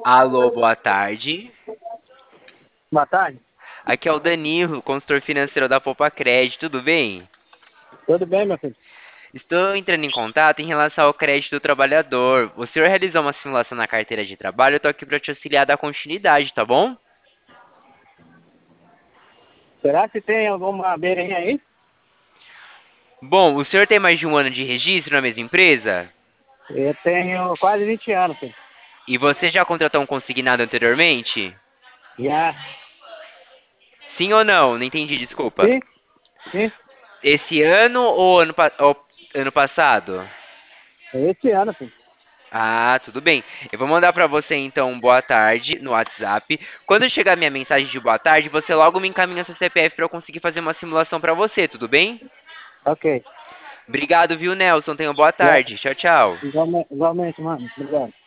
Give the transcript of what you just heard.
Alô, boa tarde. Boa tarde. Aqui é o Danilo, consultor financeiro da Poupa Crédito, tudo bem? Tudo bem, meu filho? Estou entrando em contato em relação ao crédito do trabalhador. O senhor realizou uma simulação na carteira de trabalho, eu estou aqui para te auxiliar a dar continuidade, tá bom? Será que tem alguma beirinha aí? Bom, o senhor tem mais de um ano de registro na mesma empresa? Eu tenho quase 20 anos, filho. E você já contratou um consignado anteriormente? Já. Sim ou não? Não entendi, desculpa. Sim, sim. Esse ano ou ou ano passado? Esse ano, filho. Ah, tudo bem. Eu vou mandar pra você então um boa tarde no WhatsApp. Quando chegar minha mensagem de boa tarde, você logo me encaminha seu CPF pra eu conseguir fazer uma simulação pra você, tudo bem? Ok. Obrigado, viu, Nelson? Tenha uma boa Já. tarde. Tchau, tchau. Igualmente, mano. Obrigado.